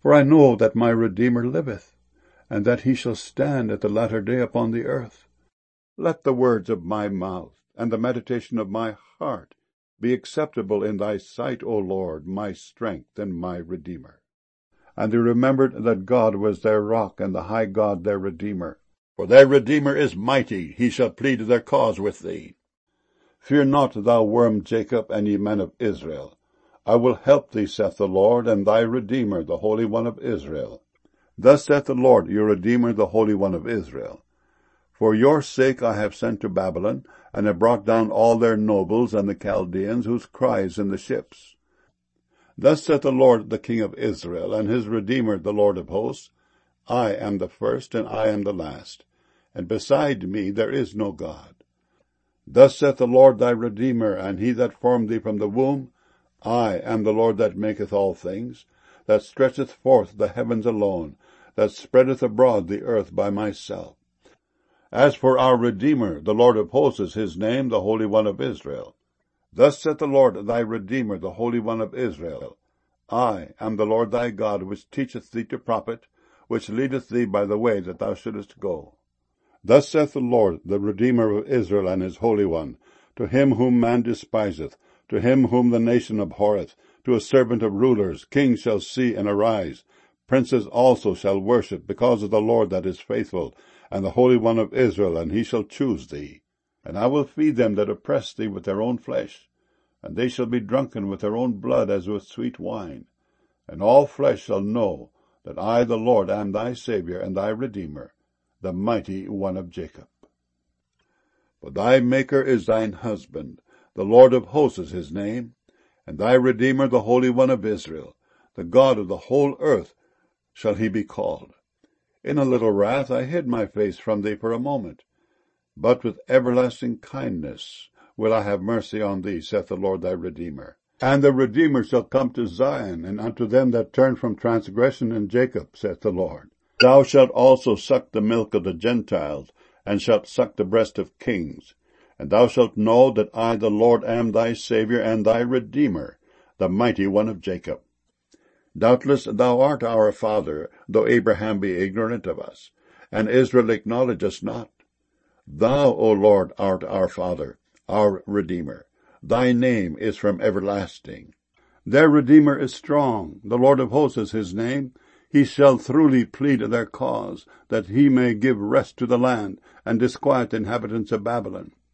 For I know that my Redeemer liveth, and that he shall stand at the latter day upon the earth. Let the words of my mouth and the meditation of my heart be acceptable in thy sight, O Lord, my strength and my Redeemer. And they remembered that God was their rock, and the high God their Redeemer. For their Redeemer is mighty, he shall plead their cause with thee. Fear not, thou worm Jacob, and ye men of Israel. I will help thee, saith the Lord, and thy Redeemer, the Holy One of Israel. Thus saith the Lord, your Redeemer, the Holy One of Israel. For your sake I have sent to Babylon, and have brought down all their nobles and the Chaldeans, whose cry is in the ships. Thus saith the Lord, the King of Israel, and his Redeemer, the Lord of hosts, I am the first, and I am the last, and beside me there is no God. Thus saith the Lord thy Redeemer, and he that formed thee from the womb, I am the Lord that maketh all things, that stretcheth forth the heavens alone, that spreadeth abroad the earth by myself. As for our Redeemer, the Lord of hosts is his name, the Holy One of Israel. Thus saith the Lord thy Redeemer, the Holy One of Israel, I am the Lord thy God, which teacheth thee to profit, which leadeth thee by the way that thou shouldest go. Thus saith the Lord, the Redeemer of Israel, and his Holy One, to him whom man despiseth, to him whom the nation abhorreth, to a servant of rulers, kings shall see and arise, princes also shall worship, because of the Lord that is faithful, and the Holy One of Israel, and he shall choose thee. And I will feed them that oppress thee with their own flesh, and they shall be drunken with their own blood as with sweet wine. And all flesh shall know that I, the Lord, am thy Saviour and thy Redeemer, the mighty One of Jacob. For thy Maker is thine husband, the Lord of hosts is his name, and thy Redeemer, the Holy One of Israel, the God of the whole earth, shall he be called. In a little wrath I hid my face from thee for a moment, but with everlasting kindness will I have mercy on thee, saith the Lord thy Redeemer. And the Redeemer shall come to Zion, and unto them that turn from transgression in Jacob, saith the Lord. Thou shalt also suck the milk of the Gentiles, and shalt suck the breast of kings. And thou shalt know that I, the Lord, am thy Saviour and thy Redeemer, the mighty One of Jacob. Doubtless thou art our father, though Abraham be ignorant of us, and Israel acknowledge us not. Thou, O Lord, art our Father, our Redeemer. Thy name is from everlasting. Their Redeemer is strong, the Lord of hosts is his name. He shall throughly plead their cause, that he may give rest to the land, and disquiet the inhabitants of Babylon.